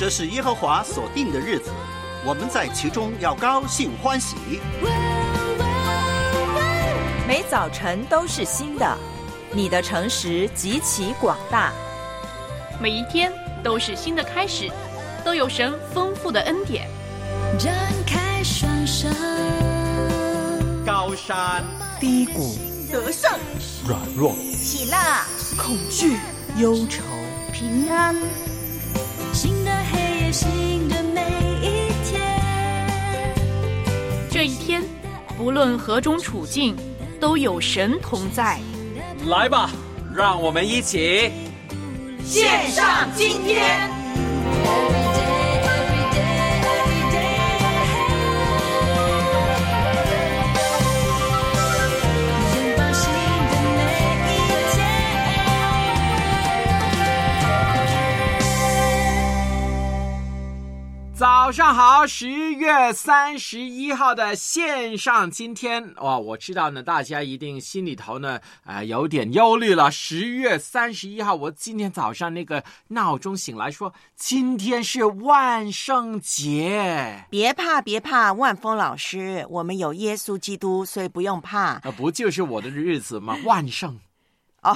这是耶和华所定的日子，我们在其中要高兴欢喜。 每早晨都是新的，你的诚实极其广大。 每一天都是新的开始，都有神丰富的恩典。 展开双手， 高山低谷， 得胜软弱， 喜乐恐惧忧愁， 平安。 新的黑夜，新的每一天。 这一天，不论何种处境，都有神同在。 来吧，让我们一起献上今天。 早上好，10月31号的线上今天哇，我知道呢，大家一定心里头呢有点忧虑了。10月31号，我今天早上那个闹钟醒来说，今天是万圣节。 别怕别怕，万峰老师，我们有耶稣基督，所以不用怕。 不就是我的日子吗？万圣。 哦，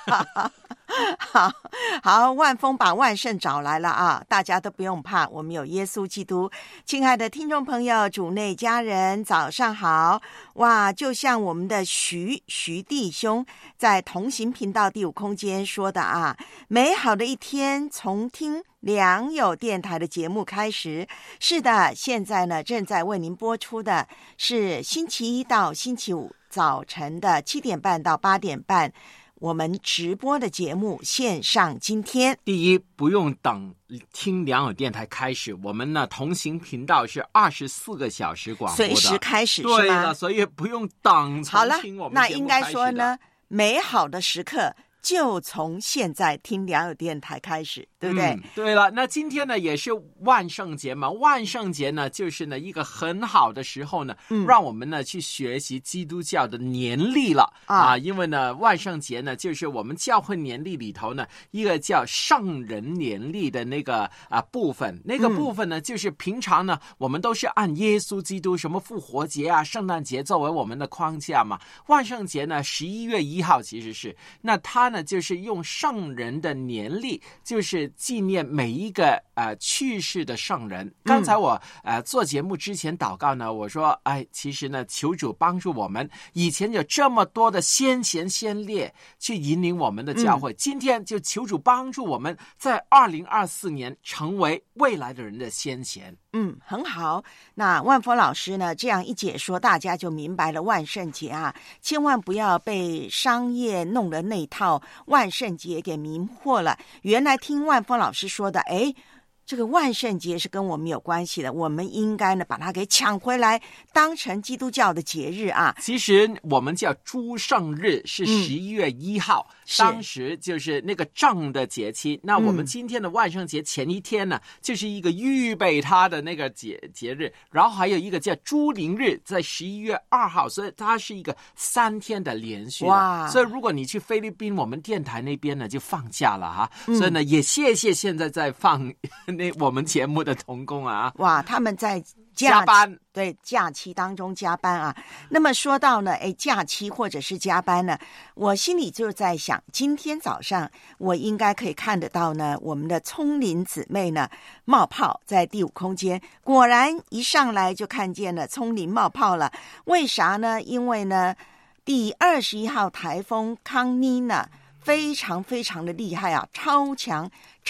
好，万峰把万圣找来了啊！大家都不用怕，我们有耶稣基督。亲爱的听众朋友，主内家人，早上好！哇，就像我们的徐弟兄在同行频道第5空间说的啊，美好的一天从听良友电台的节目开始。是的，现在呢正在为您播出的是星期一到星期五早晨的7点半到8点半。我们直播的节目线上今天， 第一，不用等听良友电台开始，我们呢同行频道是24个小时广播的， 随时开始， 对是吗？ 了，所以不用等。 好了，那应该说呢， 美好的时刻就从现在听良友电台开始，对不对？ 对了，那今天呢也是万圣节嘛，万圣节呢就是呢一个很好的时候呢，让我们呢去学习基督教的年历了啊，因为呢万圣节呢就是我们教会年历里头呢一个叫圣人年历的那个部分，那个部分呢就是平常呢我们都是按耶稣基督什么复活节啊、圣诞节作为我们的框架嘛，万圣节呢11月1号其实是，那它呢就是用圣人的年历，就是纪念每一个去世的圣人。刚才我做节目之前祷告呢，我说其实呢求主帮助我们，以前有这么多的先贤先烈去引领我们的教会，今天就求主帮助我们在2024年成为未来的人的先贤。 很好。那万峰老师呢这样一解说，大家就明白了万圣节啊，千万不要被商业弄的那套万圣节给迷惑了。原来听万峰老师说的，这个万圣节是跟我们有关系的，我们应该呢把它给抢回来，当成基督教的节日啊。 其实我们叫诸圣日，是11月1号，当时就是那个正的节期。那我们今天的万圣节前一天呢，就是一个预备它的那个节日，然后还有一个叫诸灵日，在11月2号，所以它是一个3天的连续的。哇！所以如果你去菲律宾，我们电台那边呢就放假了哈，所以呢也谢谢现在在放我们节目的同工啊， 哇，他们在加班， 对，假期当中加班啊。那么说到呢，假期或者是加班呢，我心里就在想，今天早上我应该可以看得到呢，我们的聪玲姊妹呢冒泡在第5空间，果然一上来就看见了聪玲冒泡了。为啥呢？因为呢，第21号台风康妮呢非常非常的厉害啊，超强，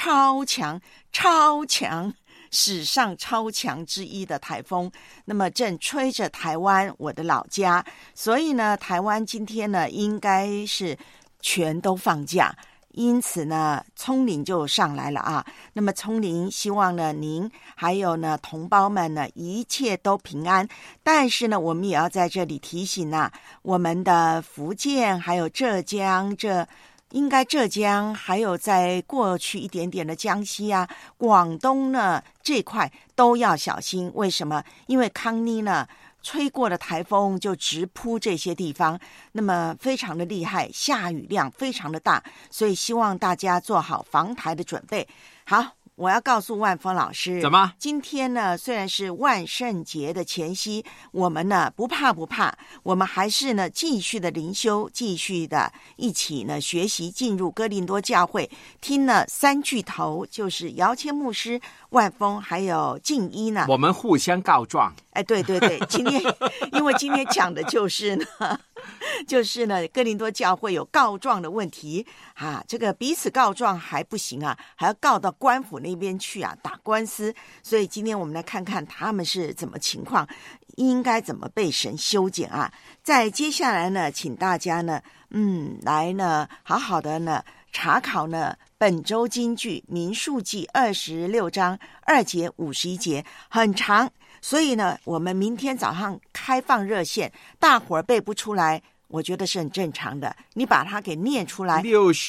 史上超强之一的台风，那么正吹着台湾，我的老家，所以呢台湾今天呢应该是全都放假，因此呢聪玲就上来了啊。那么聪玲希望呢您还有呢同胞们呢一切都平安，但是呢我们也要在这里提醒啊，我们的福建还有浙江，浙江还有在过去一点点的江西啊、广东呢这块都要小心。为什么？因为康妮呢吹过的台风就直扑这些地方，那么非常的厉害，下雨量非常的大，所以希望大家做好防台的准备。好， 我要告诉万峰老师， 怎么？ 今天呢，虽然是万圣节的前夕，我们呢不怕，我们还是呢继续的灵修，继续的一起呢学习，进入哥林多教会，听了三巨头，就是姚谦牧师、万峰还有静一呢， 我们互相告状。 哎，对，今天因为今天讲的就是呢，哥林多教会有告状的问题啊，这个彼此告状还不行啊，还要告到官府那边去啊，打官司。所以今天我们来看看他们是怎么情况，应该怎么被神修剪啊。在接下来呢，请大家呢，来呢，好好的呢查考呢本周金句民数记26章2节51节，很长。所以呢，我们明天早上开放热线，大伙儿背不出来，我觉得是很正常的。你把它给念出来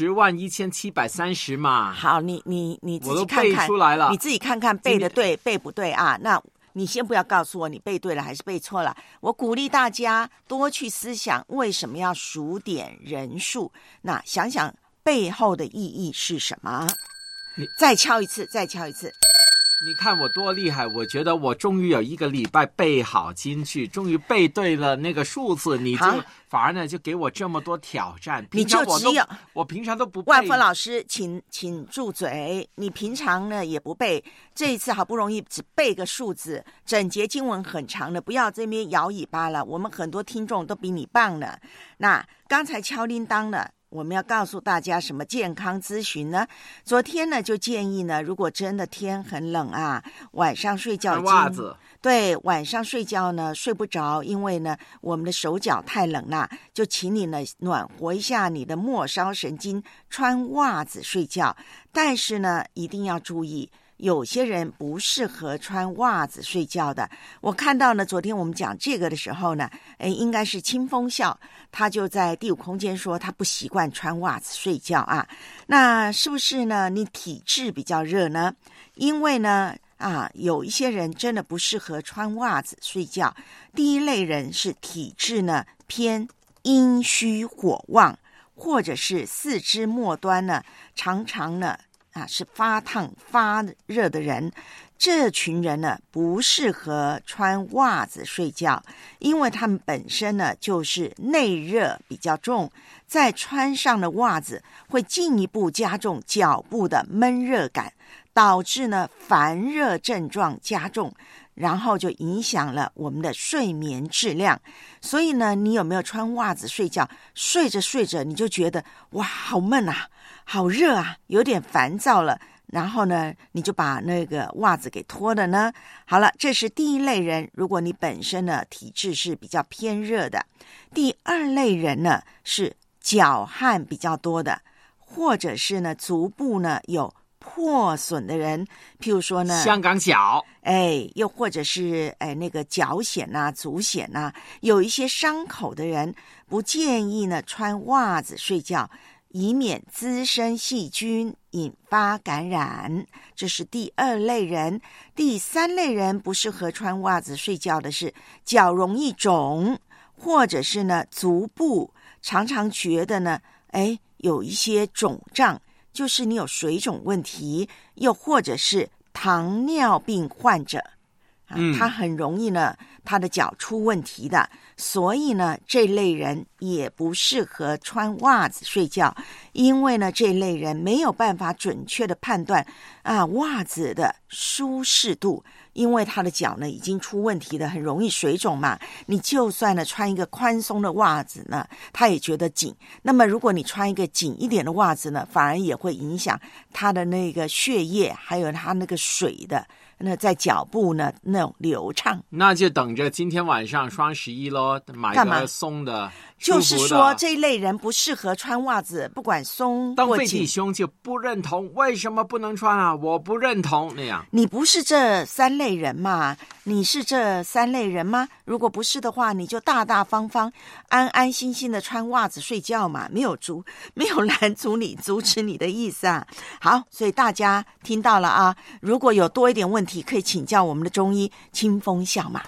601730嘛。 好，你自己看看， 我都背出来了， 你自己看看背的对背不对啊？那你先不要告诉我你背对了还是背错了。我鼓励大家多去思想为什么要数点人数，那想想背后的意义是什么。再敲一次。 你看我多厉害，我觉得我终于有一个礼拜背好金句，终于背对了那个数字，你就反而呢就给我这么多挑战。 你就只有我平常都不背。 万峰老师请住嘴，你平常呢也不背，这一次好不容易只背个数字，整节经文很长的，不要这边摇尾巴了，我们很多听众都比你棒呢。那刚才敲铃铛呢，我们要告诉大家什么健康咨询呢？昨天呢就建议呢，如果真的天很冷啊，晚上睡觉穿袜子， 对，晚上睡觉呢睡不着，因为呢我们的手脚太冷了，就请你呢暖和一下你的末梢神经，穿袜子睡觉。但是呢一定要注意，有些人不适合穿袜子睡觉的。我看到呢，昨天我们讲这个的时候呢，应该是清风笑，他就在第五空间说他不习惯穿袜子睡觉啊。那是不是呢？你体质比较热呢？因为呢，有一些人真的不适合穿袜子睡觉。第一类人是体质呢偏阴虚火旺，或者是四肢末端呢常常呢是发烫发热的人，这群人呢不适合穿袜子睡觉，因为他们本身呢就是内热比较重，再穿上的袜子会进一步加重脚部的闷热感，导致呢烦热症状加重，然后就影响了我们的睡眠质量。所以呢，你有没有穿袜子睡觉？睡着睡着你就觉得哇好闷啊，好热啊，有点烦躁了，然后呢你就把那个袜子给脱了呢。好了，这是第一类人，如果你本身呢体质是比较偏热的。第二类人呢是脚汗比较多的，或者是呢足部呢有破损的人，譬如说呢香港脚， 又或者是那个脚癣啊、足癣啊，有一些伤口的人，不建议呢穿袜子睡觉，以免滋生细菌引发感染。这是第二类人。第三类人不适合穿袜子睡觉的是脚容易肿，或者是呢足部常常觉得呢有一些肿胀，就是你有水肿问题，又或者是糖尿病患者他很容易呢他的脚出问题的，所以呢这类人也不适合穿袜子睡觉，因为呢这类人没有办法准确的判断袜子的舒适度，因为他的脚呢已经出问题的，很容易水肿嘛。你就算呢穿一个宽松的袜子呢，他也觉得紧。那么如果你穿一个紧一点的袜子呢，反而也会影响他的那个血液，还有他那个水的那在脚部呢那种流畅。 那就等着今天晚上双11咯，买个松的。 就是说这一类人不适合穿袜子，不管松或紧。 邓飞弟兄就不认同，为什么不能穿啊？我不认同那样。 你不是这三类人嘛？你是这三类人吗？如果不是的话，你就大大方方、安安心心的穿袜子睡觉嘛，没有拦阻你、阻止你的意思啊。好，所以大家听到了啊，如果有多一点问题，可以请教我们的中医清风笑马。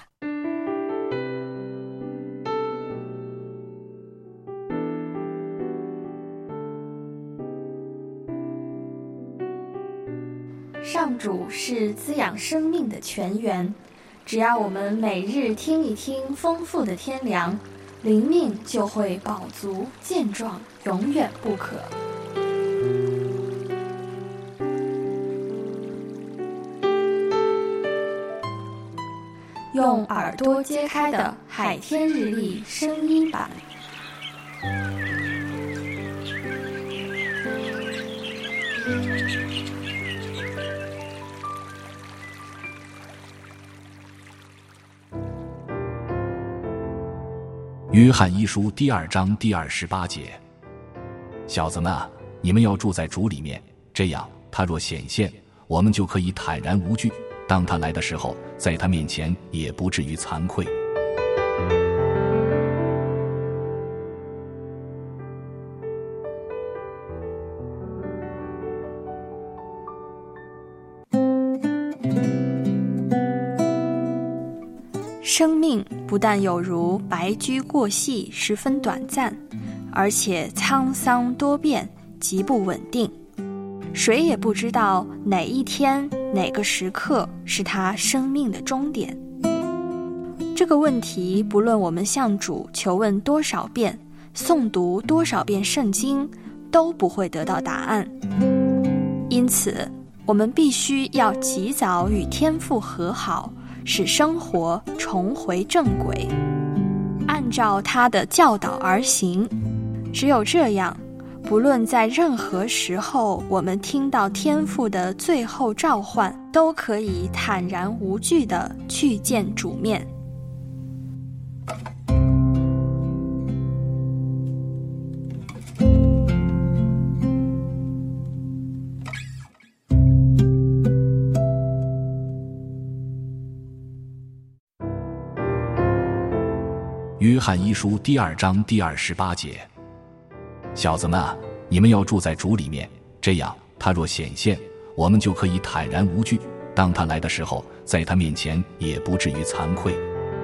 上主是滋养生命的泉源，只要我们每日听一听丰富的天粮，灵命就会饱足健壮，永远不渴。用耳朵揭开的海天日历声音版。 约翰一书第2章第28节：小子们啊，你们要住在主里面，这样他若显现，我们就可以坦然无惧，当他来的时候，在他面前也不至于惭愧。 生命不但有如白驹过隙，十分短暂，而且沧桑多变，极不稳定。谁也不知道哪一天哪个时刻是他生命的终点。这个问题不论我们向主求问多少遍，诵读多少遍圣经，都不会得到答案。因此我们必须要及早与天父和好，使生活重回正轨，按照他的教导而行。只有这样，不论在任何时候，我们听到天父的最后召唤，都可以坦然无惧地去见主面。 约翰一书第2章第28节：小子们啊，你们要住在主里面，这样他若显现，我们就可以坦然无惧，当他来的时候，在他面前也不至于惭愧。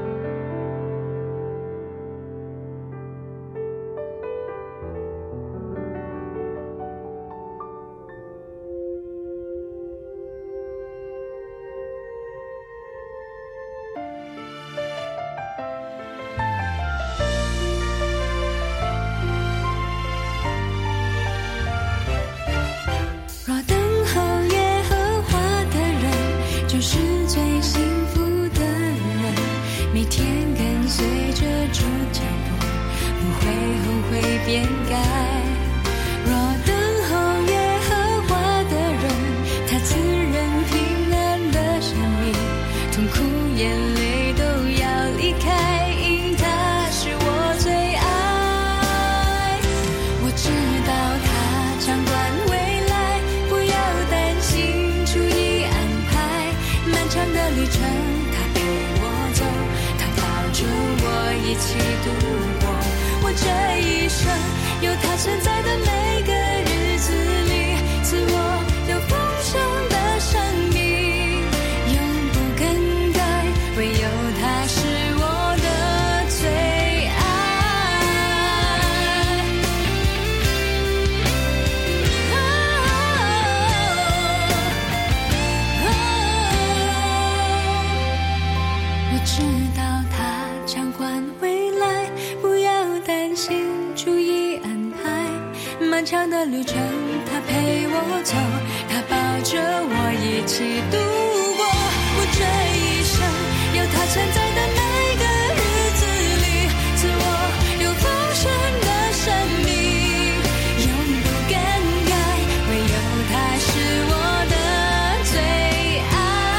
漫长的旅程，他陪我走，他抱着我一起度过。我这一生有他存在的每个日子里，自我有丰盛的生命，永不更改，唯有他是我的最爱。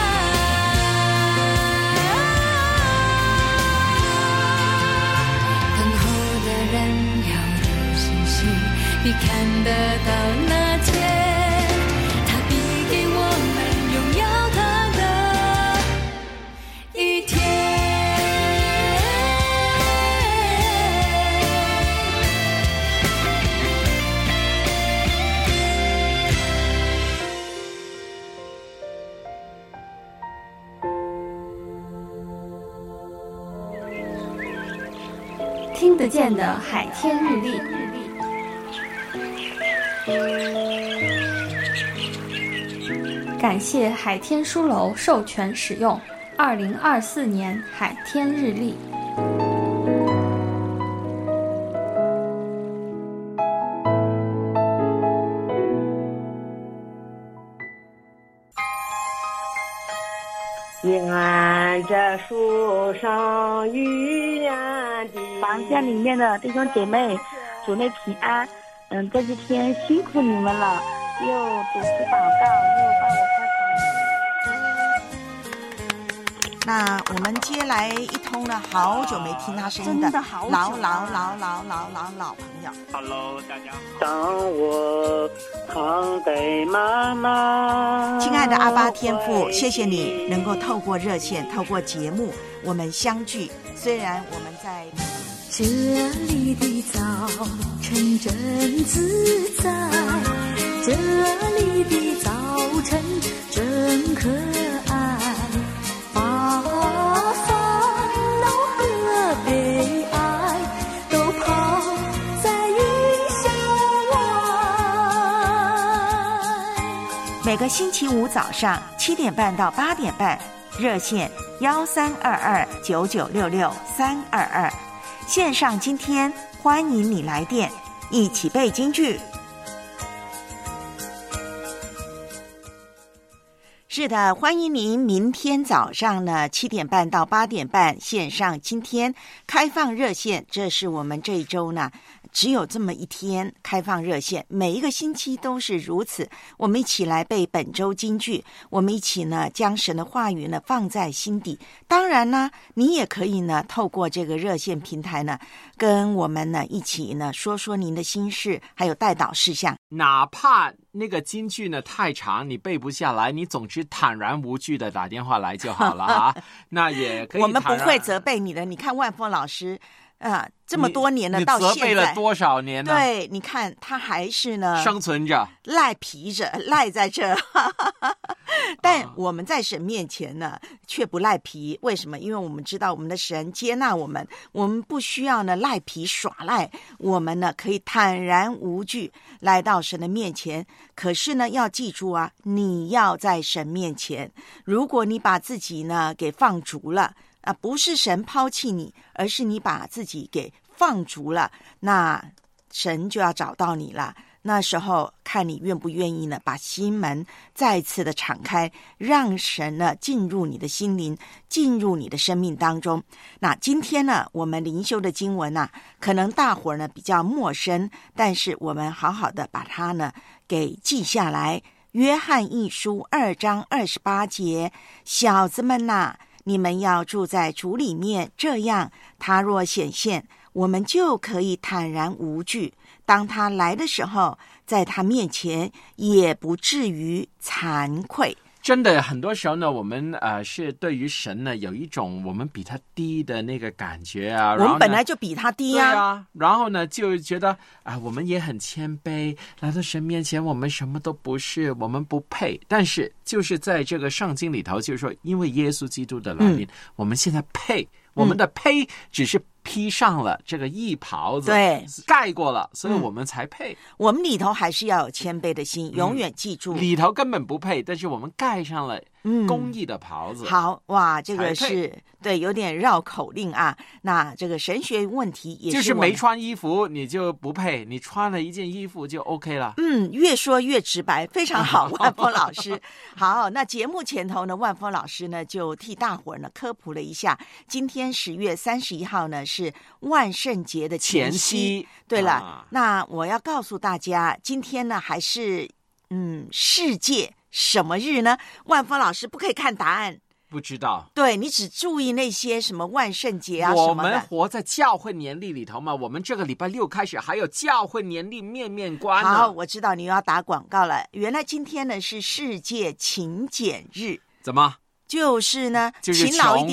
等候的人要有信心，你看得到那天，他必给我们荣耀他的一天。 听得见的海天日历。 感谢海天书楼授权使用2024年海天日历。 沿着树上雨点滴， 房间里面的弟兄姐妹，主内平安。这几天辛苦你们了，又主持祷告，又帮我开房。 那我们接来一通呢，好久没听他声音的老朋友。 Hello， 大家好。当我躺在妈妈， 亲爱的阿爸天父，谢谢你能够透过热线，透过节目，我们相聚。虽然我们在这里的早晨真自在，这里的早晨真可爱，把烦恼和悲哀都抛在云霄外。 每个星期五早上7点半到8点半，热线132299666322，线上今天欢迎你来电，一起背京剧。是的，欢迎您明天早上呢7点半到8点半线上今天开放热线，这是我们这一周呢只有这么一天开放热线，每一个星期都是如此。我们一起来背本周金句，我们一起呢将神的话语呢放在心底。当然呢，你也可以呢透过这个热线平台呢，跟我们呢一起呢说说您的心事，还有代祷事项。 哪怕那个金句呢太长，你背不下来，你总之坦然无惧的打电话来就好了啊。那也可以， 我们不会责备你的。你看万峰老师这么多年了，到现在你责备了多少年呢？ 对，你看他还是呢生存着， 赖皮着，赖在这。但我们在神面前呢却不赖皮，为什么？因为我们知道我们的神接纳我们，我们不需要呢赖皮耍赖，我们呢可以坦然无惧来到神的面前。可是呢要记住啊，你要在神面前，如果你把自己呢给放逐了不是神抛弃你，而是你把自己给放逐了，那神就要找到你了。那时候看你愿不愿意呢把心门再次的敞开，让神呢进入你的心灵，进入你的生命当中。那今天呢我们灵修的经文可能大伙儿呢比较陌生，但是我们好好的把它呢给记下来。约翰一书2章28节，小子们你们要住在主里面，这样他若显现，我们就可以坦然无惧，当他来的时候，在他面前也不至于惭愧。 真的很多时候呢，我们是对于神呢有一种我们比他低的那个感觉啊。 我们本来就比他低啊。 对啊，然后呢就觉得我们也很谦卑，来到神面前我们什么都不是，我们不配。但是就是在这个圣经里头就是说，因为耶稣基督的来临，我们现在配，我们的配只是披上了这个义袍子， 对， 盖过了，所以我们才配。 我们里头还是要有谦卑的心，永远记住， 里头根本不配，但是我们盖上了公义的袍子。 好哇，这个是对有点绕口令啊。那这个神学问题也是就是没穿衣服你就不配，你穿了一件衣服就 OK 了。 越说越直白，非常好，万峰老师。好，那节目前头呢，万峰老师呢就替大伙儿呢科普了一下，今天10月31号呢是万圣节的前夕。对了，那我要告诉大家，今天呢还是世界什么日呢？万峰老师不可以看答案， 不知道。 对，你只注意那些什么万圣节啊什么的。 我们活在教会年历里头嘛，我们这个礼拜6开始还有教会年历面面观呢。 好，我知道你又要打广告了。原来今天呢是世界勤俭日。 怎么？ 就是呢， 就是勤劳一点，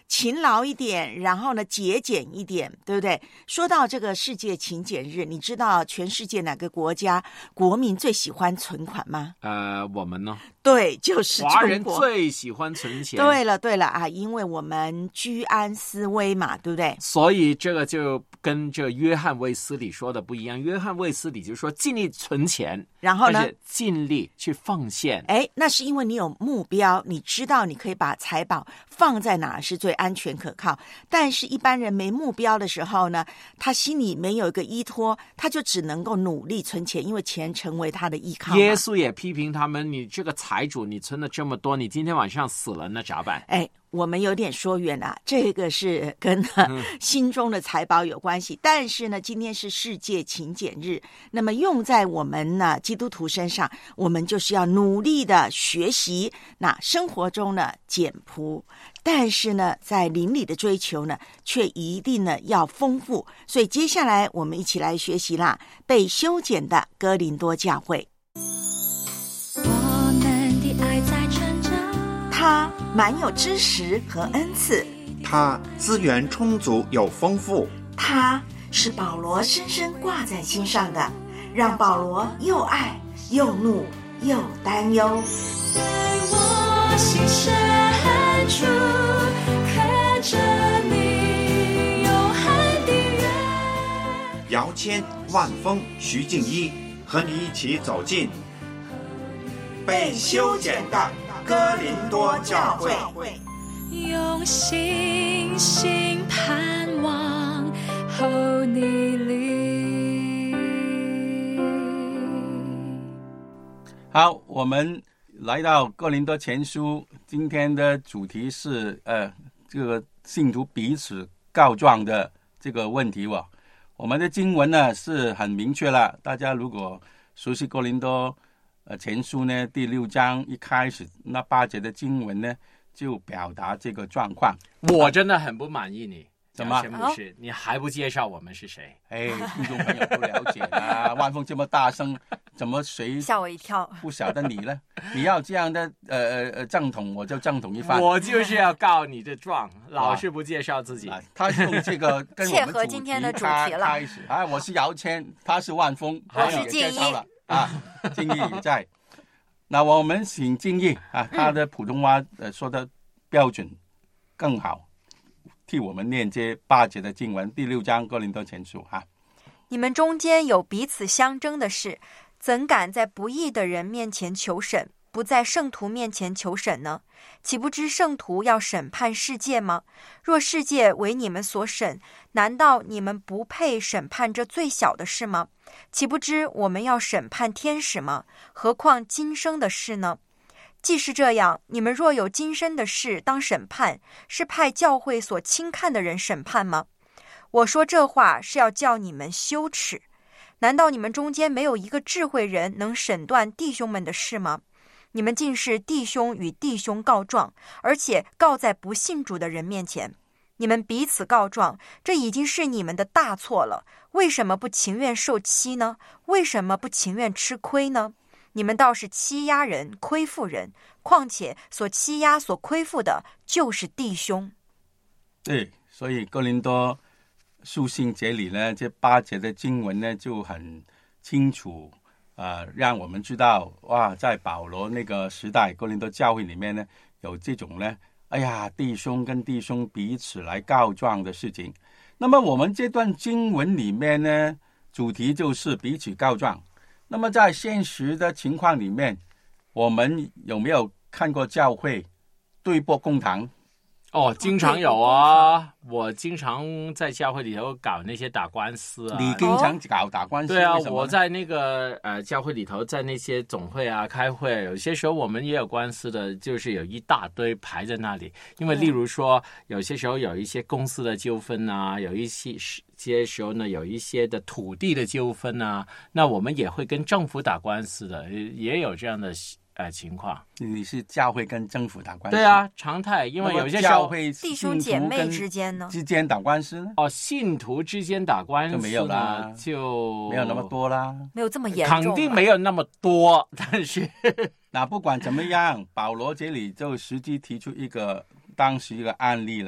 勤劳一点，然后呢节俭一点，对不对？说到这个世界勤俭日，你知道全世界哪个国家国民最喜欢存款吗？ 我们呢？ 对，就是中国。 华人最喜欢存钱。 对了啊，因为我们居安思危嘛，对不对？ 所以这个就跟这约翰卫斯理说的不一样。约翰卫斯理就说尽力存钱， 然后呢， 尽力去奉献。 那是因为你有目标，你知道你可以把财宝放在哪是最安全可靠。但是一般人没目标的时候呢，他心里没有一个依托，他就只能够努力存钱，因为钱成为他的依靠。 耶稣也批评他们，你这个财主，你存了这么多，你今天晚上死了，那咋办？ 我们有点说远了，这个是跟心中的财宝有关系。但是呢，今天是世界勤俭日，那么用在我们呢基督徒身上，我们就是要努力的学习，那生活中呢简朴，但是呢在灵里的追求呢却一定呢要丰富。所以接下来我们一起来学习啦，被修剪的哥林多教会。 我们的爱在成长， 他满有知识和恩赐， 他资源充足又丰富， 他是保罗深深挂在心上的，让保罗又爱又怒又担忧。 在我心深处刻着你永恒的约。 姚谦、万峰、徐静一和你一起走进被修剪的哥林多教会， 用信心盼望后你里。 好，我们来到哥林多前书，今天的主题是这个信徒彼此告状的这个问题哦。我们的经文呢是很明确了，大家如果熟悉哥林多前书呢第6章一开始那8节的经文呢，就表达这个状况。 我真的很不满意你， 怎么？ 牧师，你还不介绍我们是谁？ 听众朋友都了解啊。万峰这么大声，怎么谁吓我一跳？ 不晓得你呢？你要这样的正统，我就正统一番。 我就是要告你这状，老是不介绍自己。 他用这个跟我们切合今天的主题了。 开始我是姚谦，他是万峰， 我是静一静一也在。那我们请静一他的普通话说的标准更好，替我们念这8节的经文，第6章哥林多前书你们中间有彼此相争的事，怎敢在不义的人面前求审，不在圣徒面前求审呢？岂不知圣徒要审判世界吗？若世界为你们所审，难道你们不配审判这最小的事吗？岂不知我们要审判天使吗？何况今生的事呢？既是这样，你们若有今生的事当审判，是派教会所轻看的人审判吗？我说这话是要叫你们羞耻。难道你们中间没有一个智慧人能审断弟兄们的事吗？你们竟是弟兄与弟兄告状，而且告在不信主的人面前。你们彼此告状，这已经是你们的大错了。为什么不情愿受欺呢？为什么不情愿吃亏呢？你们倒是欺压人、亏负人，况且所欺压、所亏负的，就是弟兄。 对，所以哥林多书信节里呢，这8节的经文呢就很清楚，让我们知道在保罗那个时代，哥林多教会里面呢有这种呢，弟兄跟弟兄彼此来告状的事情。那么我们这段经文里面呢，主题就是彼此告状。那么在现实的情况里面，我们有没有看过教会对簿公堂？ 经常有啊，我经常在教会里头搞那些打官司啊。 你经常搞打官司？ 对啊，我在那个教会里头，在那些总会啊开会，有些时候我们也有官司的，就是有一大堆排在那里。因为例如说，有些时候有一些公司的纠纷啊，有一些时候呢，有一些的土地的纠纷啊，那我们也会跟政府打官司的，也有这样的情况。 你是教会跟政府打官司？ 对啊，常态。因为有些时候教会弟兄姐妹之间呢， 打官司呢？ 信徒之间打官司就没有啦， 就没有那么多啦， 没有这么严重， 肯定没有那么多。但是那不管怎么样，保罗这里就实际提出当时一个案例了，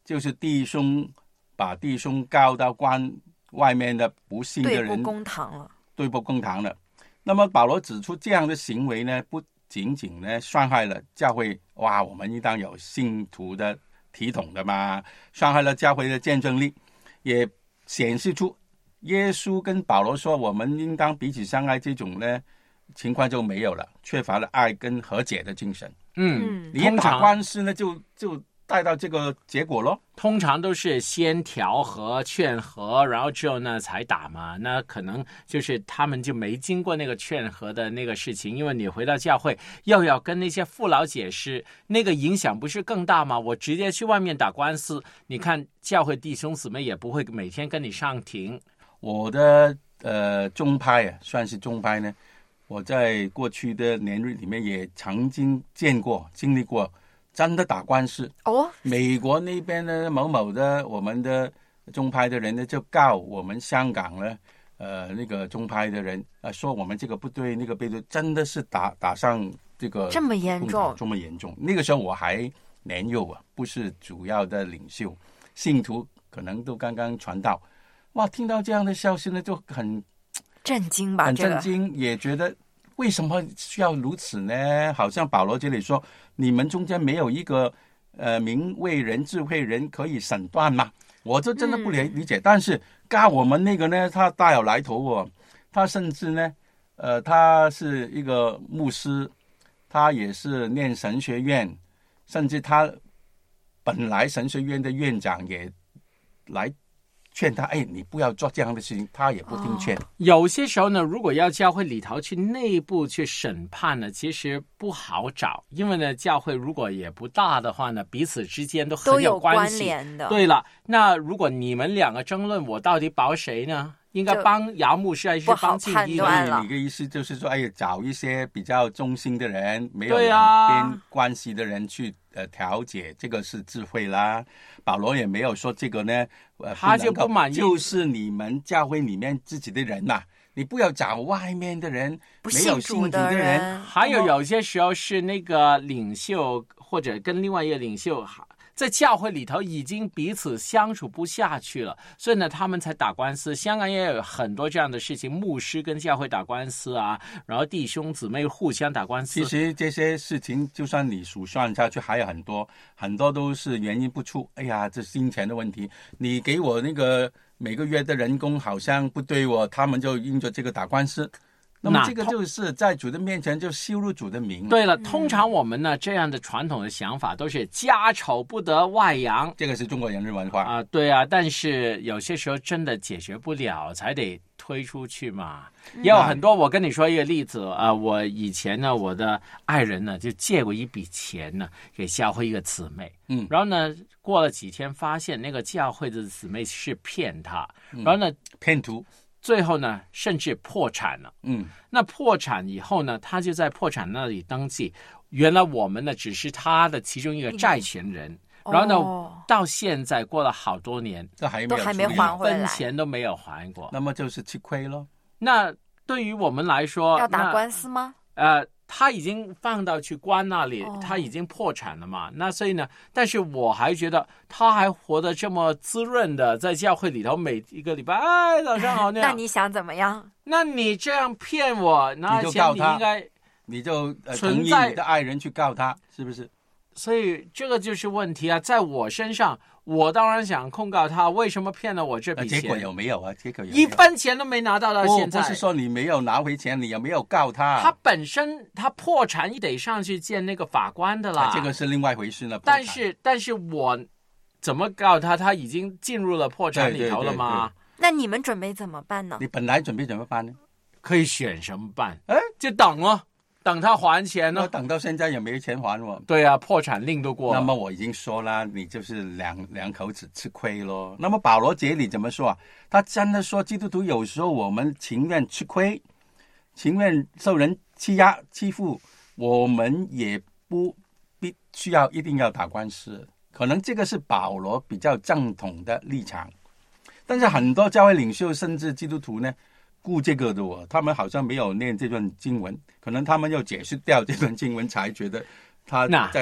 就是弟兄把弟兄告到关外面的不信的人对簿公堂了。 对簿公堂了。那么保罗指出，这样的行为呢，不仅仅呢伤害了教会，哇，我们应当有信徒的体统的嘛，伤害了教会的见证力，也显示出耶稣跟保罗说我们应当彼此相爱这种呢情况就没有了，缺乏了爱跟和解的精神。你一打官司呢就带到这个结果咯。 通常都是先调和劝和，然后之后呢才打嘛。那可能就是他们就没经过那个劝和的那个事情，因为你回到教会又要跟那些父老解释，那个影响不是更大吗？我直接去外面打官司，你看教会弟兄姊妹也不会每天跟你上庭。 我的宗派啊，算是宗派呢，我在过去的年日里面也曾经经历过真的打官司。美国那边的某某的我们的宗派的人呢，就告我们香港呢那个宗派的人说我们这个不对那个不对，真的是打上这个这么严重。 那个时候我还年幼啊，不是主要的领袖，信徒可能都刚刚传道。哇，听到这样的消息呢，就很震惊吧？ 很震惊，也觉得为什么需要如此呢？好像保罗这里说，你们中间没有一个明为人智慧人可以审断吗？我就真的不理解。但是告我们那个呢，他大有来头哦。他甚至呢，他是一个牧师，他也是念神学院，甚至他本来神学院的院长也来劝他，你不要做这样的事情，他也不听劝。 有些时候呢，如果要教会里头去内部去审判呢，其实不好找，因为呢，教会如果也不大的话呢，彼此之间都很有关系。 的。 对了，那如果你们两个争论，我到底保谁呢？应该帮姚牧师还是帮敬一？ 所以你的意思就是说，找一些比较忠心的人，没有两边关系的人去调解，这个是智慧啦。保罗也没有说这个呢， 他就不满意， 就是你们教会里面自己的人呐，你不要找外面的人，没有信主的人。 还有些时候是那个领袖或者跟另外一个领袖在教会里头已经彼此相处不下去了，所以呢，他们才打官司。香港也有很多这样的事情，牧师跟教会打官司啊，然后弟兄姊妹互相打官司。 其实这些事情，就算你数算下去，还有很多都是原因不出。这是金钱的问题，你给我那个每个月的人工好像不对我，他们就因着这个打官司。那么这个就是在主的面前就羞辱主的名。 对了，通常我们呢这样的传统的想法都是家丑不得外扬， 这个是中国人的文化啊。对啊，但是有些时候真的解决不了，才得推出去嘛。也有很多，我跟你说一个例子我以前呢，我的爱人呢就借过一笔钱呢给教会一个姊妹，然后呢过了几天发现那个教会的姊妹是骗他，然后呢骗徒。 最后呢，甚至破产了。那破产以后呢，他就在破产那里登记，原来我们呢只是他的其中一个债权人。然后呢，到现在过了好多年， 这还没还回来， 一分钱都没有还过。 那么就是吃亏咯。 那对于我们来说， 要打官司吗？ 他已经放到去关那里，他已经破产了嘛。那所以呢，但是我还觉得他还活得这么滋润的，在教会里头每一个礼拜，早上好那样。 那你想怎么样？ 那你这样骗我，拿钱你应该你就同意你的爱人去告他，是不是？ 所以这个就是问题啊，在我身上，我当然想控告他，为什么骗了我这笔钱？ 结果有没有啊？结果有没有？ 一分钱都没拿到现在。 不是说你没有拿回钱，你有没有告他？ 他本身他破产，你得上去见那个法官的啦。 这个是另外一回事了。 但是我怎么告他？他已经进入了破产里头了吗？ 那你们准备怎么办呢？ 你本来准备怎么办呢？ 可以选什么办？就等了。等他还钱呢？ 等到现在也没钱还我。 对啊，破产令都过了。 那么我已经说了，你就是两口子吃亏咯。那么保罗这里怎么说啊？他真的说，基督徒有时候我们情愿吃亏，情愿受人欺压欺负，我们也不必须要一定要打官司。可能这个是保罗比较正统的立场，但是很多教会领袖甚至基督徒呢，顾这个的他们好像没有念这段经文，可能他们要解释掉这段经文才觉得他在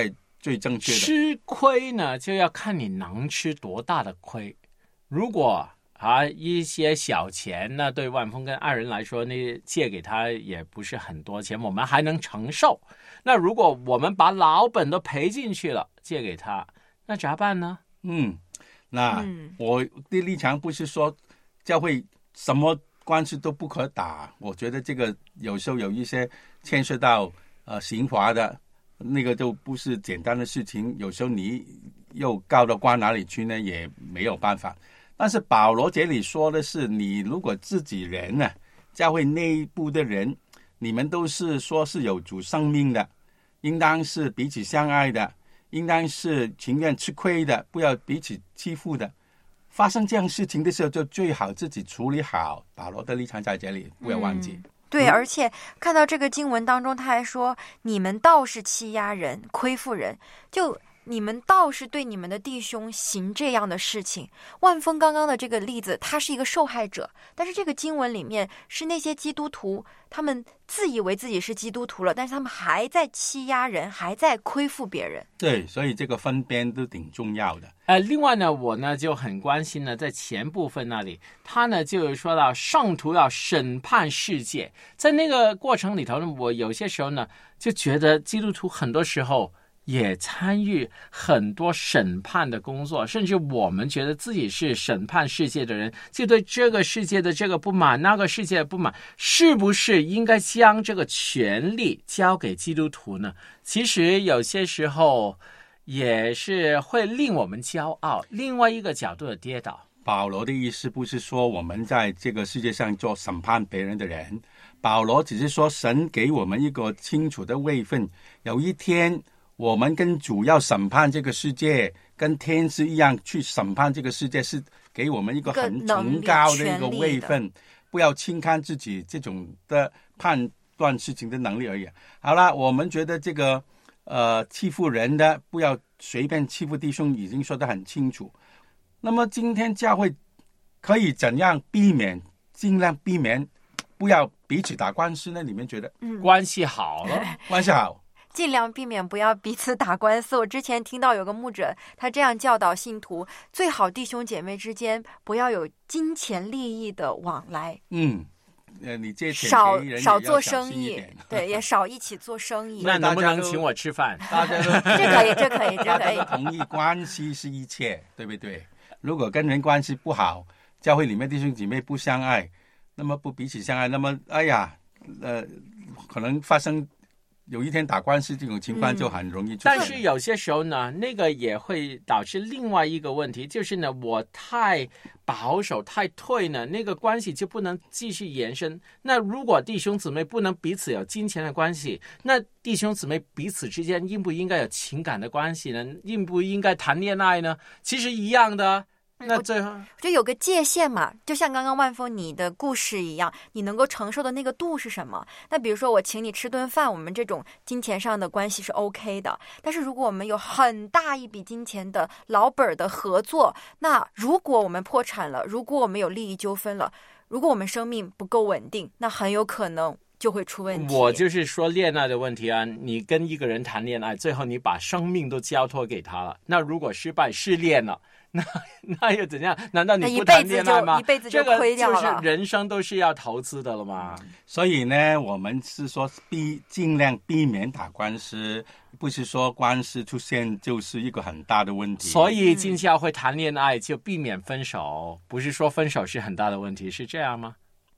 最正确的。 吃亏呢，就要看你能吃多大的亏。如果一些小钱呢，对万峰跟爱人来说呢，借给他也不是很多钱，我们还能承受。那如果我们把老本都赔进去了，借给他，那咋办呢？ 那我的立场不是说教会什么官司都不可打，我觉得这个有时候有一些牵涉到刑罚的，那个就不是简单的事情，有时候你又告到官哪里去呢，也没有办法。但是保罗这里说的是，你如果自己人呢，教会内部的人，你们都是说是有主生命的，应当是彼此相爱的，应当是情愿吃亏的，不要彼此欺负的。发生这样事情的时候，就最好自己处理好。保罗的立场在这里，不要忘记。 对，而且看到这个经文当中，他还说：“你们倒是欺压人、亏负人。”就你们倒是对你们的弟兄行这样的事情。万峰刚刚的这个例子，他是一个受害者，但是这个经文里面是那些基督徒，他们自以为自己是基督徒了，但是他们还在欺压人，还在亏负别人。 对，所以这个分辨都挺重要的。 另外呢，我呢就很关心呢，在前部分那里，他呢就说到圣徒要审判世界，在那个过程里头呢，我有些时候呢就觉得基督徒很多时候也参与很多审判的工作，甚至我们觉得自己是审判世界的人，就对这个世界的这个不满，那个世界的不满，是不是应该将这个权利交给基督徒呢？其实有些时候也是会令我们骄傲，另外一个角度的跌倒。 保罗的意思不是说我们在这个世界上做审判别人的人，保罗只是说神给我们一个清楚的位分，有一天我们跟主要审判这个世界，跟天使一样去审判这个世界，是给我们一个很崇高的一个位分，不要轻看自己这种的判断事情的能力而已。好了，我们觉得这个欺负人的不要随便欺负弟兄，已经说得很清楚。那么今天教会可以怎样避免，尽量避免不要彼此打官司呢？你们觉得？ 关系好了， 关系好， 尽量避免不要彼此打官司。我之前听到有个牧者，他这样教导信徒，最好弟兄姐妹之间不要有金钱利益的往来。 你借钱给人少做生意，对，也少一起做生意。 那能不能请我吃饭？ 大家都这可以大家都同意关系是一切，对不对？如果跟人关系不好，教会里面弟兄姐妹不相爱，那么不彼此相爱，那么可能发生有一天打官司这种情况就很容易出现。 但是有些时候呢，那个也会导致另外一个问题，就是呢，我太保守太退呢，那个关系就不能继续延伸。那如果弟兄姊妹不能彼此有金钱的关系，那弟兄姊妹彼此之间应不应该有情感的关系呢？应不应该谈恋爱呢？其实一样的。那最后就有个界限嘛，就像刚刚万峰你的故事一样，你能够承受的那个度是什么？那比如说我请你吃顿饭，我们这种金钱上的关系是 OK 的。但是如果我们有很大一笔金钱的老本的合作，那如果我们破产了，如果我们有利益纠纷了，如果我们生命不够稳定，那很有可能就会出问题。 我就是说恋爱的问题啊，你跟一个人谈恋爱，最后你把生命都交托给他了，那如果失败失恋了，那又怎样？难道你不谈恋爱吗？ 一辈子就亏掉了。 这个就是人生都是要投资的了嘛。 所以呢，我们是说尽量避免打官司，不是说官司出现就是一个很大的问题。 所以进教会谈恋爱就避免分手，不是说分手是很大的问题，是这样吗？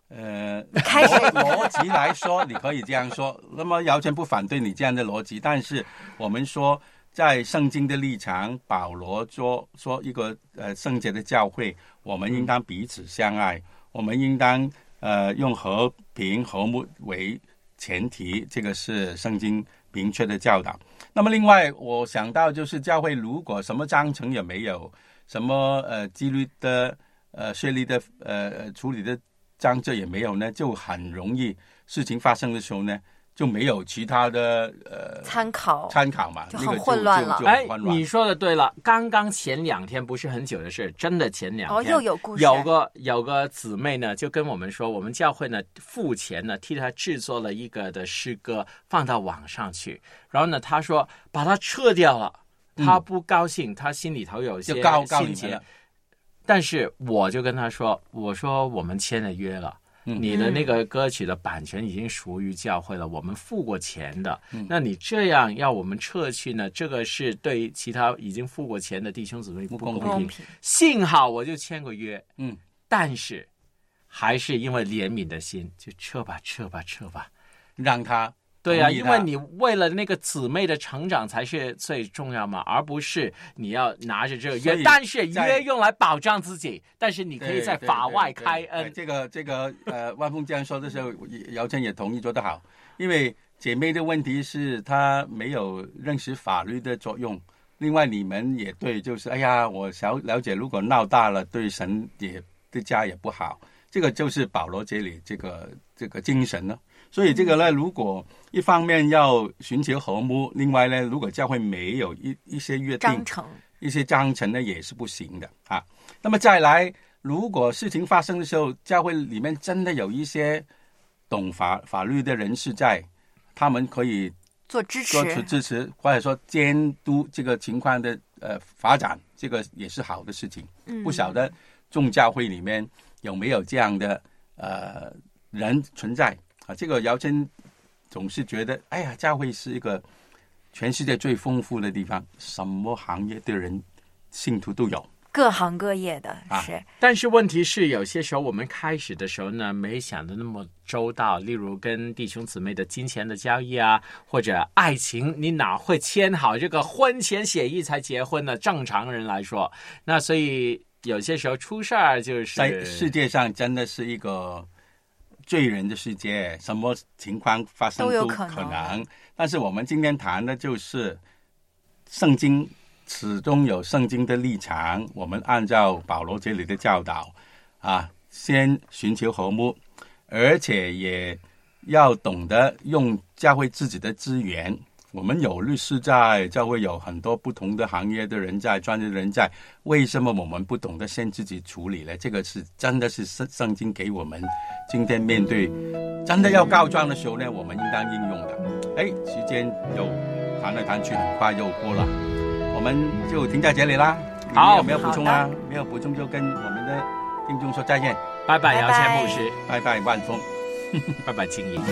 逻辑来说你可以这样说，那么完全不反对你这样的逻辑，但是我们说在圣经的立场，保罗说一个圣洁的教会，我们应当彼此相爱，我们应当用和平和睦为前提，这个是圣经明确的教导。那么另外我想到就是教会如果什么章程也没有，什么纪律的税吏的处理的章则也没有呢，就很容易事情发生的时候呢， 就没有其他的参考嘛， 就很混乱了。 哎，你说的对了，刚刚前2天不是很久的事，真的前2天又有故事。 有个姊妹呢，就跟我们说，我们教会呢付钱呢替她制作了一个的诗歌，放到网上去，然后呢，她说把它撤掉了，她不高兴，她心里头有些心结。但是我就跟她说，我说我们签了约了。你的那个歌曲的版权已经属于教会了，我们付过钱的，那你这样要我们撤去呢，这个是对其他已经付过钱的弟兄姊妹不公平。幸好我就签过约，但是还是因为怜悯的心，就撤吧， 让他。 对啊，因为你为了那个姊妹的成长才是最重要嘛，而不是你要拿着这个约。但是约用来保障自己，但是你可以在法外开恩。 这个万峰这样说的时候，姚真也同意做得好。因为姐妹的问题是她没有认识法律的作用，另外你们也对，就是哎呀，我了解，如果闹大了，对神也对家也不好。这个就是保罗这里这个精神呢。所以这个呢，如果一方面要寻求和睦，另外呢，如果教会没有一些约定、一些章程呢，也是不行的啊。那么再来，如果事情发生的时候，教会里面真的有一些懂法律的人士在，他们可以做支持， 或者说监督这个情况的发展，这个也是好的事情。不晓得众教会里面有没有这样的人存在。这个姚真总是觉得，哎呀，教会是一个全世界最丰富的地方，什么行业的人信徒都有， 各行各业的是。 但是问题是，有些时候我们开始的时候呢，没想的那么周到，例如跟弟兄姊妹的金钱的交易啊，或者爱情，你哪会签好这个婚前协议才结婚呢？正常人来说，那所以有些时候出事儿就是在世界上真的是一个罪人的世界，什么情况发生都可能。但是我们今天谈的就是圣经，始终有圣经的立场。我们按照保罗这里的教导先寻求和睦，而且也要懂得用教会自己的资源。我们有律师在，教会有很多不同的行业的人在，专业的人在，为什么我们不懂得先自己处理呢？这个是真的是圣经给我们今天面对真的要告状的时候呢，我们应当应用的。时间又谈来谈去很快又过了，我们就停在这里啦。 好， 有没有补充啊？没有补充就跟我们的听众说再见。 拜拜，姚谦牧师。 拜拜，万峰。 拜拜，金莹。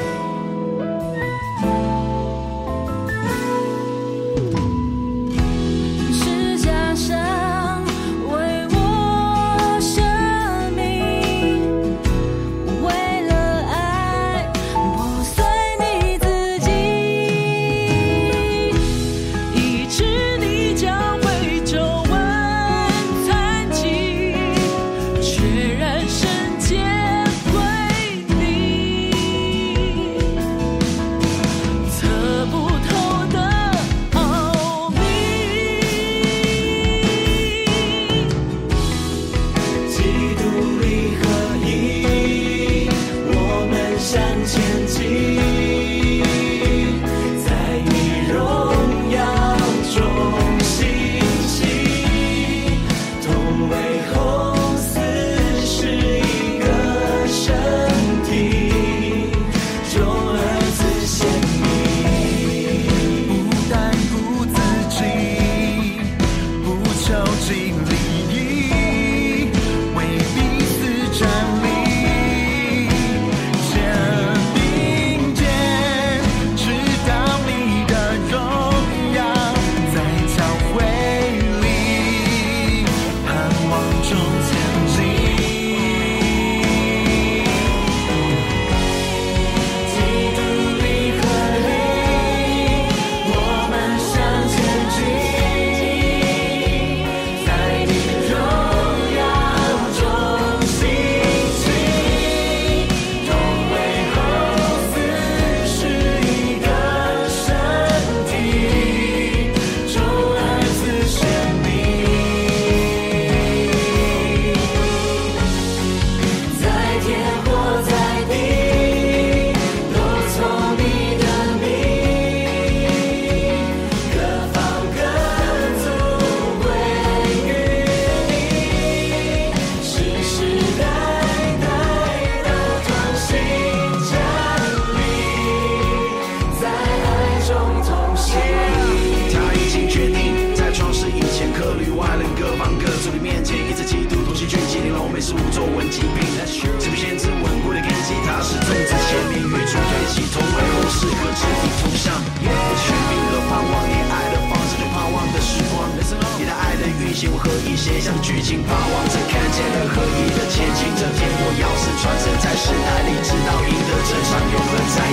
经盼望着看见了合一的前进，这天我要是传承在时代里，直到赢得这场永恒战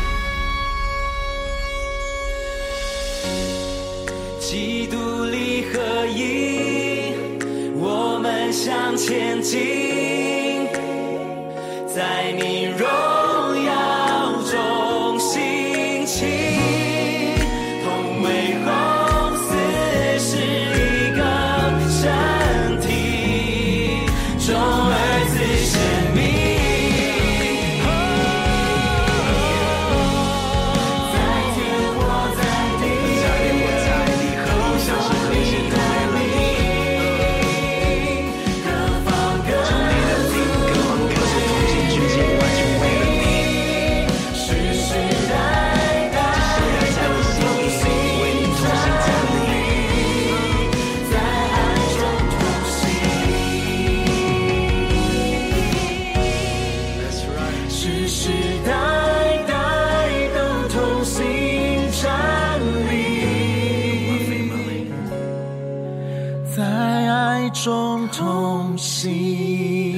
役。基督里合一，我们向前进，在你荣耀中兴起，同为公司是一个身体，众儿子生命。中同行。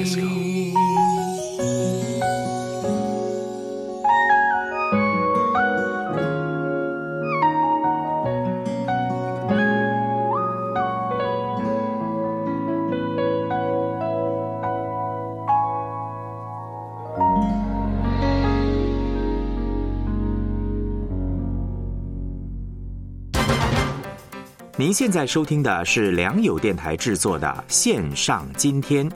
您现在收听的是良友电台制作的线上今天。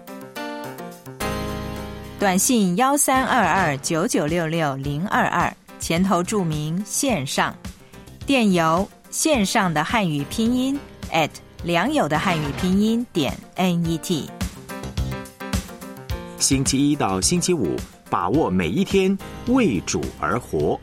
短信132299660022，前头注明线上，电邮线上的汉语拼音@良友的汉语拼音.net。 星期一到星期五，把握每一天，为主而活。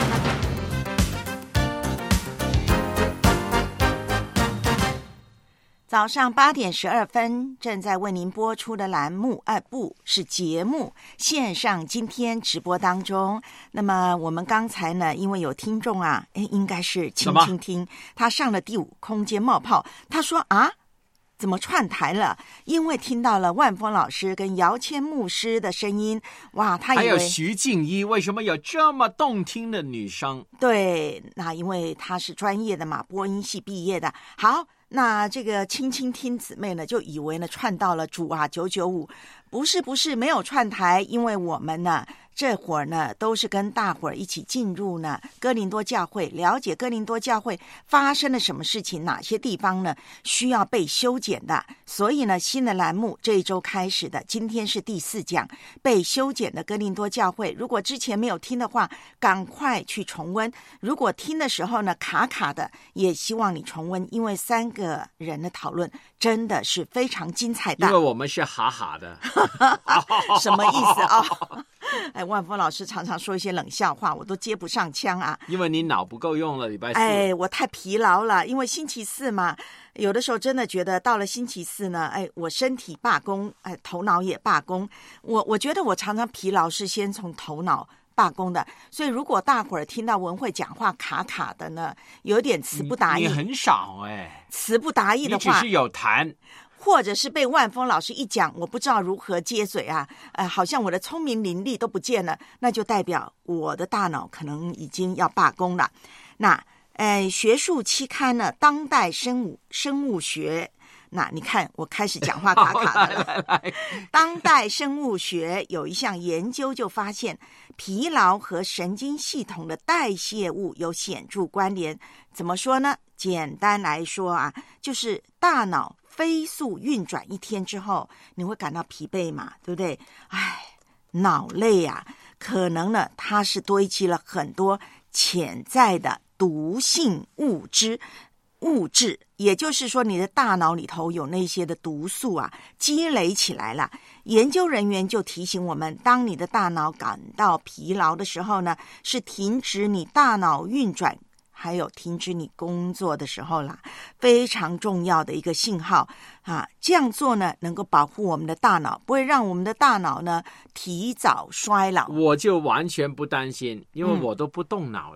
早上8点12分，正在为您播出的栏目，不是节目，线上今天直播当中。那么我们刚才呢，因为有听众啊，应该是轻轻听，他上了第5空间冒泡，他说啊，怎么串台了？因为听到了万峰老师跟姚谦牧师的声音，哇，他以为还有徐静怡，为什么有这么动听的女声？ 对，那因为他是专业的嘛，播音系毕业的。好。那这个轻轻听姊妹呢，就以为呢串到了主啊995，不是没有串台，因为我们呢这会儿呢都是跟大伙儿一起进入呢哥林多教会，了解哥林多教会发生了什么事情，哪些地方呢需要被修剪的。所以呢新的栏目这一周开始的，今天是第4讲，被修剪的哥林多教会。如果之前没有听的话，赶快去重温，如果听的时候呢卡卡的，也希望你重温，因为3个人的讨论真的是非常精彩的。 因为我们是哈哈的什么意思啊？万峰老师常常说一些冷笑话，我都接不上腔啊。 因为你脑不够用了，礼拜4。 我太疲劳了，因为星期4嘛，有的时候真的觉得到了星期4呢，我身体罢工，头脑也罢工。我觉得我常常疲劳是先从头脑罢工的，所以如果大伙儿听到文慧讲话卡卡的呢，有点词不达意。 你很少词不达意的话， 你只是有痰。 或者是被万峰老师一讲，我不知道如何接嘴啊，好像我的聪明伶俐都不见了，那就代表我的大脑可能已经要罢工了。那学术期刊呢，当代生物学，那你看我开始讲话卡卡的了。当代生物学有一项研究就发现，疲劳和神经系统的代谢物有显著关联。怎么说呢？简单来说啊，就是大脑飞速运转1天之后，你会感到疲惫嘛，对不对？脑内啊，可能呢它是堆积了很多潜在的毒性物质，也就是说你的大脑里头有那些的毒素啊积累起来了。研究人员就提醒我们，当你的大脑感到疲劳的时候呢，是停止你大脑运转还有停止你工作的时候啦，非常重要的一个信号啊！这样做呢，能够保护我们的大脑，不会让我们的大脑呢提早衰老。 我就完全不担心，因为我都不动脑的。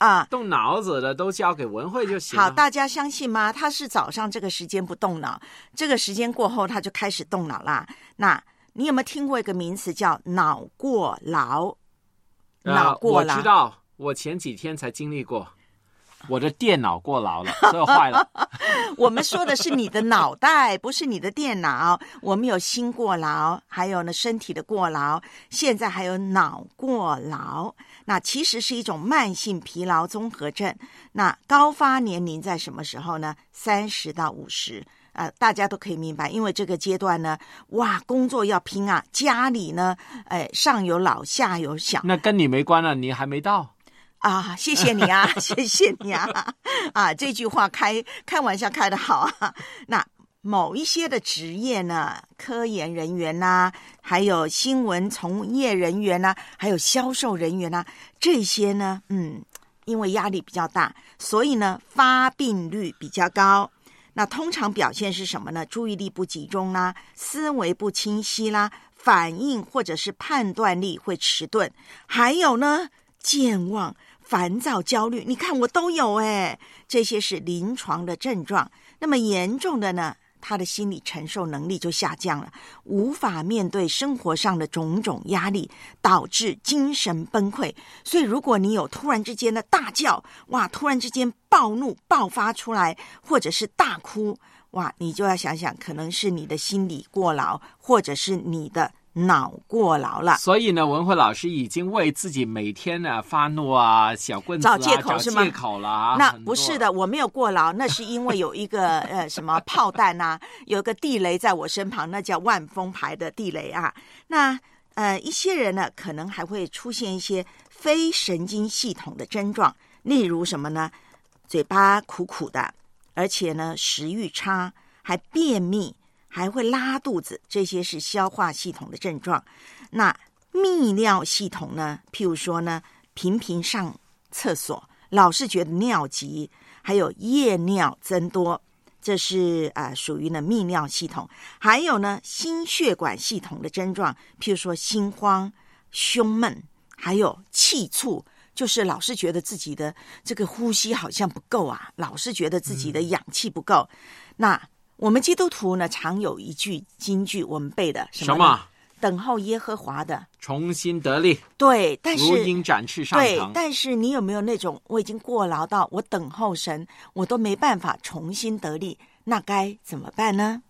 啊， 动脑子的都交给文慧就行了。 好，大家相信吗？他是早上这个时间不动脑，这个时间过后他就开始动脑啦。那你有没有听过一个名词叫脑过劳？脑过劳， 我知道，我前几天才经历过。我的电脑过劳了，所以坏了。 我们说的是你的脑袋，不是你的电脑。我们有心过劳，还有呢身体的过劳，现在还有脑过劳。那其实是一种慢性疲劳综合症。那高发年龄在什么时候呢？30到50。大家都可以明白，因为这个阶段呢，哇，工作要拼啊，家里呢，上有老下有小。 那跟你没关了，你还没到。 啊，谢谢你啊，谢谢你啊！啊，这句话开玩笑开得好啊。那某一些的职业呢，科研人员呐，还有新闻从业人员呐，还有销售人员呐，这些呢，因为压力比较大，所以呢，发病率比较高。那通常表现是什么呢？注意力不集中啦，思维不清晰啦，反应或者是判断力会迟钝，还有呢，健忘、烦躁、焦虑，你看我都有这些是临床的症状。那么严重的呢，他的心理承受能力就下降了，无法面对生活上的种种压力，导致精神崩溃。所以如果你有突然之间的大叫，哇，突然之间暴怒爆发出来，或者是大哭，哇，你就要想想，可能是你的心理过劳，或者是你的脑过劳了。 所以呢，文慧老师已经为自己每天呢发怒啊、小棍子啊找借口是吗？ 找借口了啊。 那不是的，我没有过劳，那是因为有一个什么炮弹啊，有一个地雷在我身旁，那叫万丰牌的地雷啊。那一些人呢，可能还会出现一些非神经系统的症状，例如什么呢？嘴巴苦苦的，而且呢食欲差，还便秘，还会拉肚子，这些是消化系统的症状。那泌尿系统呢，譬如说呢，频频上厕所，老是觉得尿急，还有夜尿增多，这是属于呢泌尿系统。还有呢心血管系统的症状，譬如说心慌、胸闷，还有气促，就是老是觉得自己的这个呼吸好像不够啊，老是觉得自己的氧气不够。那我们基督徒呢，常有一句金句，我们背的什么？等候耶和华的重新得力。 对，但是如鹰展翅上腾。 对，但是你有没有那种我已经过劳到我等候神，我都没办法重新得力，那该怎么办呢？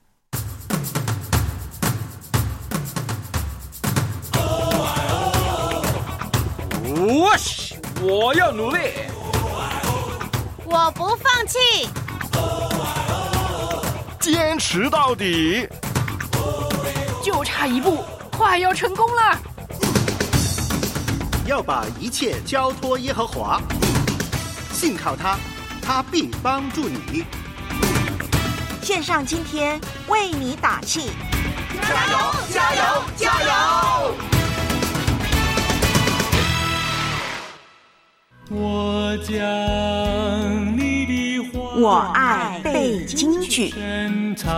我要努力， 我不放弃， 坚持到底， 就差一步，快要成功了。 要把一切交托耶和华，信靠他，他必帮助你。 线上今天为你打气， 加油加油加油！ 我将你的话， 我爱背京剧， 深藏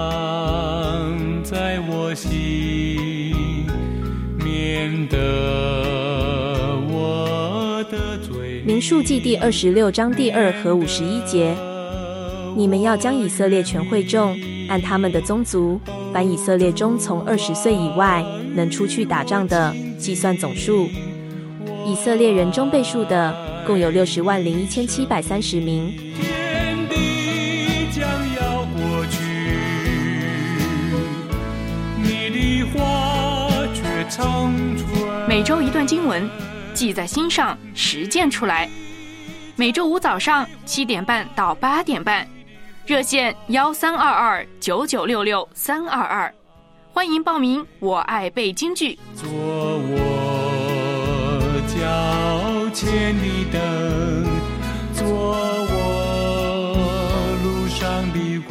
在我心，免得我的罪。 民数记第26章第2和51节，你们要将以色列全会众按他们的宗族，凡以色列中从20岁以外能出去打仗的，计算总数。以色列人中被数的共有60万01730名。 天地将要过去，你的话却长存。 每周一段经文，记在心上，实践出来。每周五早上7点半到8点半，热线13229966-322，欢迎报名。我爱背京剧， 做我脚前的灯，做我路上的光。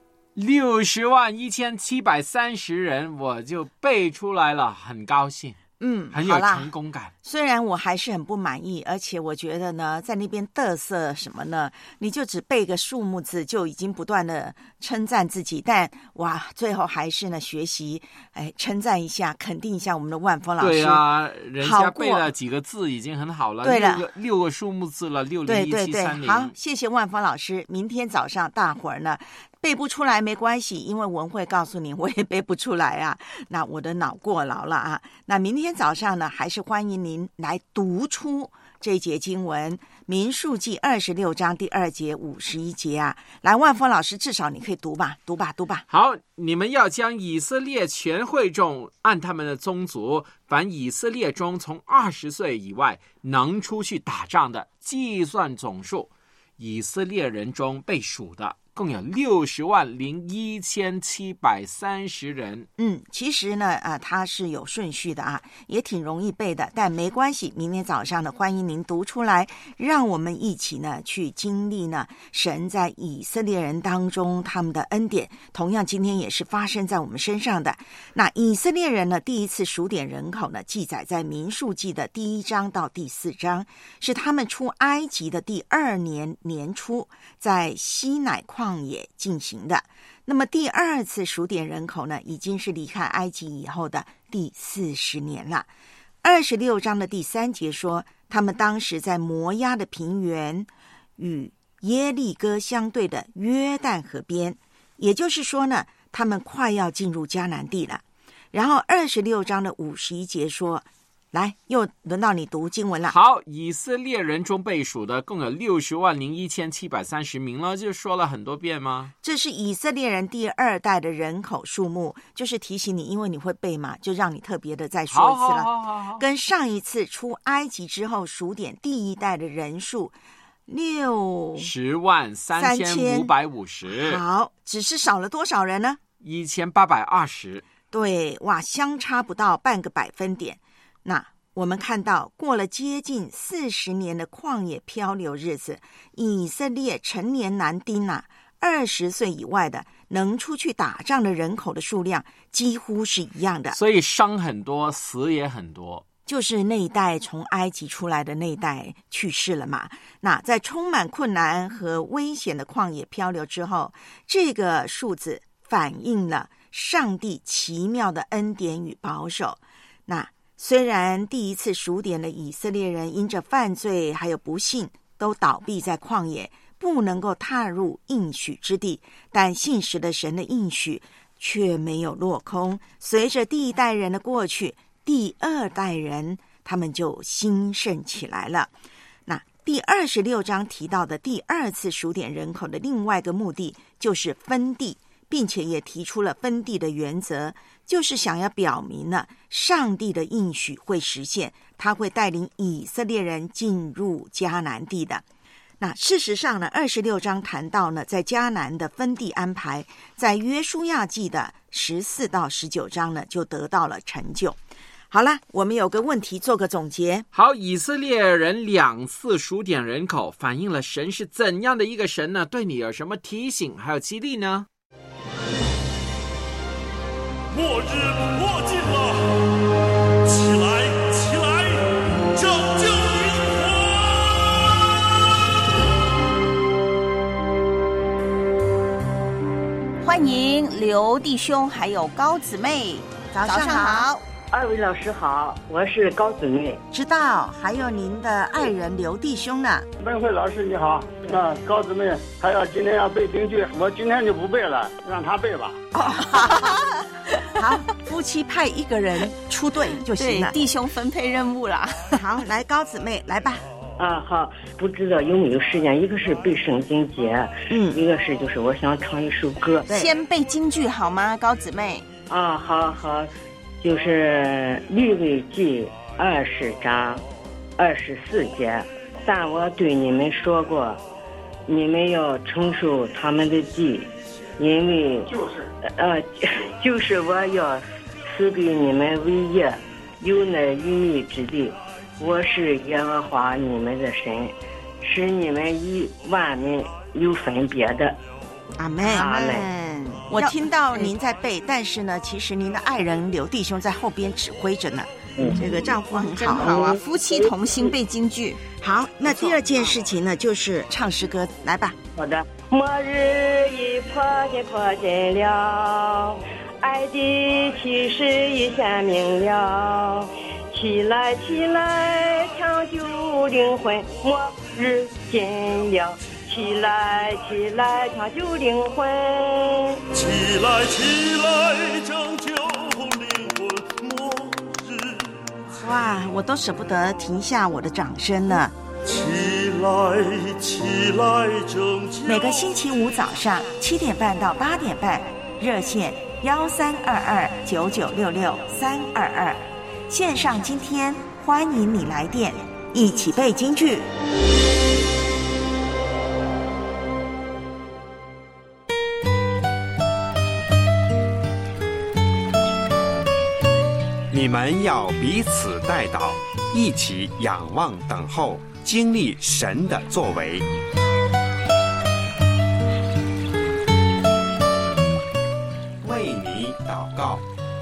601730人，我就背出来了，很高兴。 很有成功感。 虽然我还是很不满意，而且我觉得呢，在那边嘚瑟什么呢？你就只背个数目字，就已经不断的称赞自己，但哇，最后还是呢学习，称赞一下，肯定一下我们的万峰老师。 对啊，人家背了几个字已经很好了。 对了 ，6个数目字了，601-730。 好，谢谢万峰老师。明天早上大伙儿呢背不出来没关系，因为文慧告诉你我也背不出来啊，那我的脑过劳了啊。那明天早上呢，还是欢迎您来读出这一节经文，民数记26章第2节51节啊。来，万峰老师，至少你可以读吧。 好，你们要将以色列全会众按他们的宗族，凡以色列中从20岁以外能出去打仗的，计算总数，以色列人中被数的共有601730人。 其实呢，它是有顺序的啊，也挺容易背的，但没关系。明天早上呢，欢迎您读出来，让我们一起呢去经历呢神在以色列人当中他们的恩典。同样，今天也是发生在我们身上的。那以色列人呢，第一次数点人口呢，记载在民数记的第1章到第4章，是他们出埃及的第2年年初，在西乃旷野进行的。那么第2次数点人口呢，已经是离开埃及以后的第40年了。26章的第3节说，他们当时在摩押的平原与耶利哥相对的约旦河边，也就是说呢，他们快要进入迦南地了。然后26章的51节说，来，又轮到你读经文了。 好，以色列人中被数的共有601730名了，就说了很多遍吗？ 这是以色列人第2代的人口数目，就是提醒你，因为你会背嘛，就让你特别的再说一次了。 好， 跟上一次出埃及之后数点第1代的人数603550。好，只是少了多少人呢 ？1820。 对，哇，相差不到半个百分点。那我们看到，过了接近40年的旷野漂流日子，以色列成年男丁20岁以外的能出去打仗的人口的数量几乎是一样的， 所以伤很多，死也很多。 就是那一代从埃及出来的那一代去世了嘛。那在充满困难和危险的旷野漂流之后，这个数字反映了上帝奇妙的恩典与保守。那虽然第一次数点的以色列人因着犯罪还有不幸都倒闭在旷野，不能够踏入应许之地，但信实的神的应许却没有落空。随着第1代人的过去，第2代人他们就兴盛起来了。那第26章提到的第2次数点人口的另外一个目的就是分地，并且也提出了分地的原则，就是想要表明呢，上帝的应许会实现，他会带领以色列人进入迦南地的。那事实上呢，26章谈到呢，在迦南的分地安排，在约书亚记的14到19章呢，就得到了成就。好了，我们有个问题做个总结。 好，以色列人2次数点人口，反映了神是怎样的一个神呢？对你有什么提醒还有激励呢？ 末日迫近了，起来，起来，拯救灵魂！欢迎刘弟兄还有高姊妹，早上好。 2位老师好，我是高姊妹。 知道，还有您的爱人刘弟兄呢。 文慧老师你好，那高姊妹还要今天要背京剧，我今天就不背了，让他背吧。 好，夫妻派1个人出队就行了， 对，弟兄分配任务了。 好，来高姊妹来吧。 好，不知道有没有时间，一个是背圣经节，一个是就是我想唱一首歌。 先背京剧好吗，高姊妹？ 好，就是利未记20章24节，但我对你们说过，你们要承受他们的地，因为就是我要赐给你们为业，有那逾越之地。我是耶和华你们的神，使你们与万民有分别的。 阿们，阿们。我听到您在背，但是呢，其实您的爱人刘弟兄在后边指挥着呢。 这个丈夫很好啊，夫妻同心背京剧。好，那第二件事情呢，就是唱诗歌，来吧。 好的。末日已迫近了，爱的启示已显明了，起来，抢救灵魂，末日近了。起来，抢救灵魂！ 起来，拯救灵魂！末日！ 哇，我都舍不得停下我的掌声呢。 起来，拯救！ 每个星期五早上7点半到8点半，热线132299666322，线上今天欢迎你来电，一起背京剧。 你们要彼此代祷，一起仰望等候，经历神的作为。为你祷告。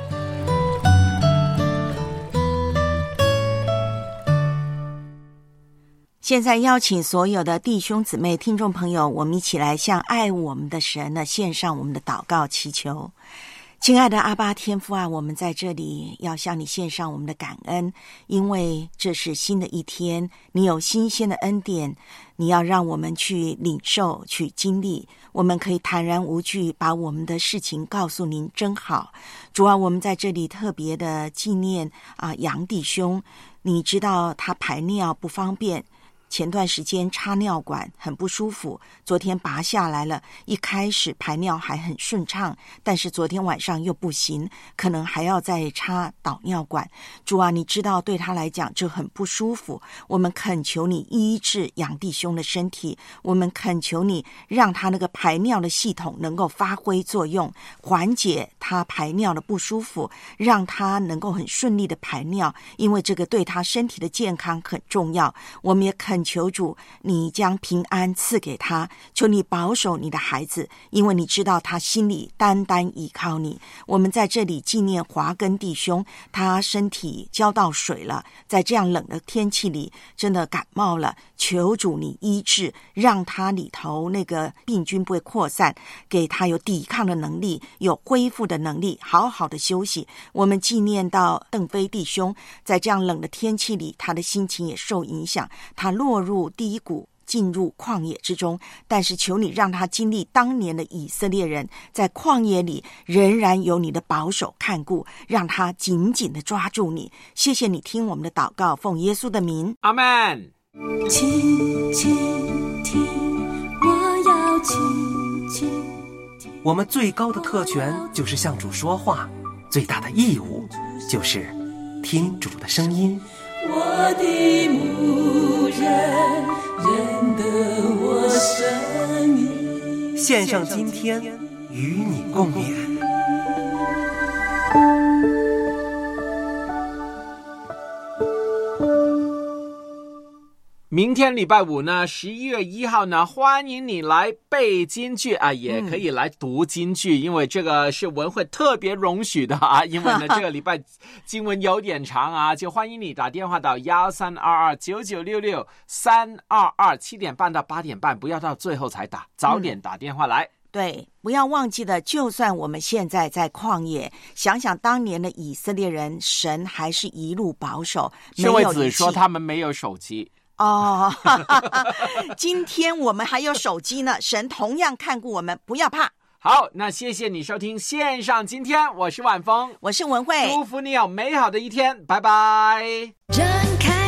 现在邀请所有的弟兄姊妹、听众朋友，我们一起来向爱我们的神呢献上我们的祷告祈求。亲爱的阿爸天父啊，我们在这里要向你献上我们的感恩，因为这是新的一天，你有新鲜的恩典，你要让我们去领受、去经历，我们可以坦然无惧把我们的事情告诉您，真好。主啊，我们在这里特别的纪念杨弟兄，你知道他排尿不方便，前段时间插尿管很不舒服，昨天拔下来了，一开始排尿还很顺畅，但是昨天晚上又不行，可能还要再插导尿管。主啊，你知道对他来讲这很不舒服，我们恳求你医治杨弟兄的身体，我们恳求你让他那个排尿的系统能够发挥作用，缓解他排尿的不舒服，让他能够很顺利的排尿，因为这个对他身体的健康很重要。我们也恳求主，你将平安赐给他，求你保守你的孩子，因为你知道他心里单单依靠你。我们在这里纪念华根弟兄，他身体浇到水了，在这样冷的天气里真的感冒了，求主你医治，让他里头那个病菌不会扩散，给他有抵抗的能力，有恢复的能力，好好的休息。我们纪念到邓飞弟兄，在这样冷的天气里，他的心情也受影响，他落入低谷，进入旷野之中，但是求你让他经历当年的以色列人，在旷野里仍然有你的保守看顾，让他紧紧地抓住你。谢谢你听我们的祷告，奉耶稣的名， 阿们。 亲亲听，我要亲亲。 我们最高的特权就是向主说话，最大的义务就是听主的声音。 我的牧人，认得我声音。 献上今天，与你共勉。 明天礼拜五呢，11月1号呢，欢迎你来背京剧啊，也可以来读京剧，因为这个是文会特别容许的啊。因为呢，这个礼拜经文有点长啊，就欢迎你打电话到132299666322，7点半到8点半，不要到最后才打，早点打电话来。 对，不要忘记了，就算我们现在在旷野，想想当年的以色列人，神还是一路保守，没有离弃。 这位子说他们没有手机。 哦，今天我们还有手机呢，神同样看顾我们，不要怕。 好，那谢谢你收听线上今天，我是晚风， 我是文慧， 祝福你有美好的一天，拜拜。 展开